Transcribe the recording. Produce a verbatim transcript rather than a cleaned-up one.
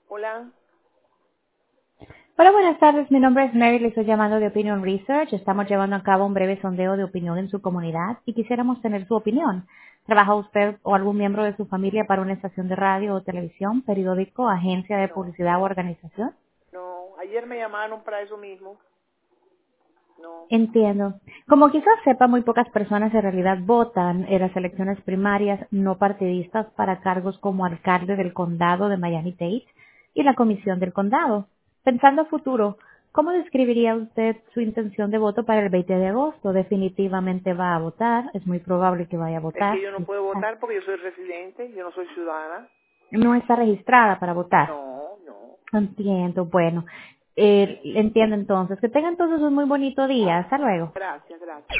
Hola. Hola, buenas tardes. Mi nombre es Mary. Le estoy llamando de Opinion Research. Estamos llevando a cabo un breve sondeo de opinión en su comunidad y quisiéramos tener su opinión. ¿Trabaja usted o algún miembro de su familia para una estación de radio o televisión, periódico, agencia de No, publicidad o organización? no. Ayer me llamaron para eso mismo. No. Entiendo. Como quizás sepa, muy pocas personas en realidad votan en las elecciones primarias no partidistas para cargos como alcalde del condado de Miami-Dade y la comisión del condado. Pensando a futuro, ¿cómo describiría usted su intención de voto para el veinte de agosto? Definitivamente va a votar, es muy probable que vaya a Es que votar. yo no puedo votar porque yo soy residente, yo no soy ciudadana. No está registrada para votar. No, no. Entiendo, bueno. Eh, entiendo entonces. Que tenga entonces un muy bonito día. Hasta luego. Gracias, gracias.